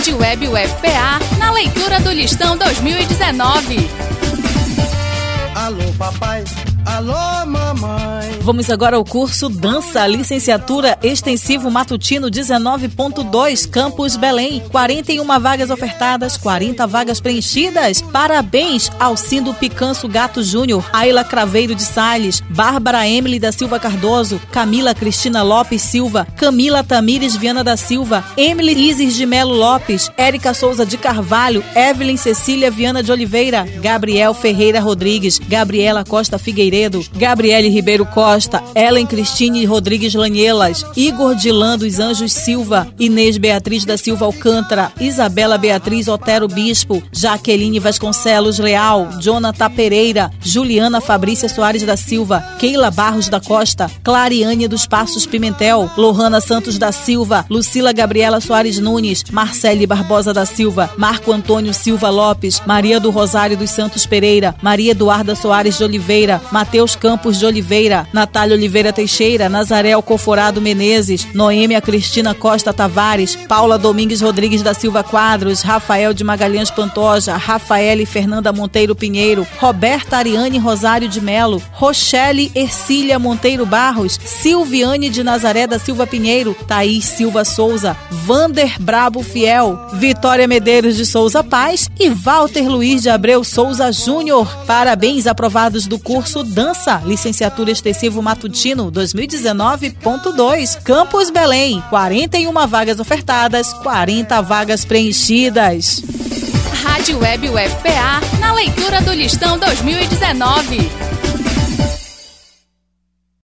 Rádio Web UFPA, na leitura do Listão 2019. Alô, papai. Alô, mamãe. Vamos agora ao curso Dança, licenciatura extensivo matutino 19.2, Campus Belém. 41 vagas ofertadas, 40 vagas preenchidas. Parabéns ao Cindo Picanço Gato Júnior, Ayla Craveiro de Salles, Bárbara Emily da Silva Cardoso, Camila Cristina Lopes Silva, Camila Tamires Viana da Silva, Emily Isis de Melo Lopes, Érica Souza de Carvalho, Evelyn Cecília Viana de Oliveira, Gabriel Ferreira Rodrigues, Gabriela Costa Figueiredo, Gabriele Ribeiro Costa, Ellen Cristine Rodrigues Lanielas, Igor Dilan dos Anjos Silva, Inês Beatriz da Silva Alcântara, Isabela Beatriz Otero Bispo, Jaqueline Vasconcelos Leal, Jonathan Pereira, Juliana Fabrícia Soares da Silva, Keila Barros da Costa, Clariane dos Passos Pimentel, Lohana Santos da Silva, Lucila Gabriela Soares Nunes, Marcele Barbosa da Silva, Marco Antônio Silva Lopes, Maria do Rosário dos Santos Pereira, Maria Eduarda Soares de Oliveira, Mateus Campos de Oliveira, Natália Oliveira Teixeira, Nazaré Alcoforado Menezes, Noêmia Cristina Costa Tavares, Paula Domingues Rodrigues da Silva Quadros, Rafael de Magalhães Pantoja, Rafaele Fernanda Monteiro Pinheiro, Roberta Ariane Rosário de Melo, Rochelle Ercília Monteiro Barros, Silviane de Nazaré da Silva Pinheiro, Thaís Silva Souza, Vander Brabo Fiel, Vitória Medeiros de Souza Paz e Walter Luiz de Abreu Souza Júnior. Parabéns, aprovados do curso Dança, licenciatura extensivo matutino 2019.2, Campus Belém. 41 vagas ofertadas, 40 vagas preenchidas. Rádio Web UFPA, na leitura do Listão 2019.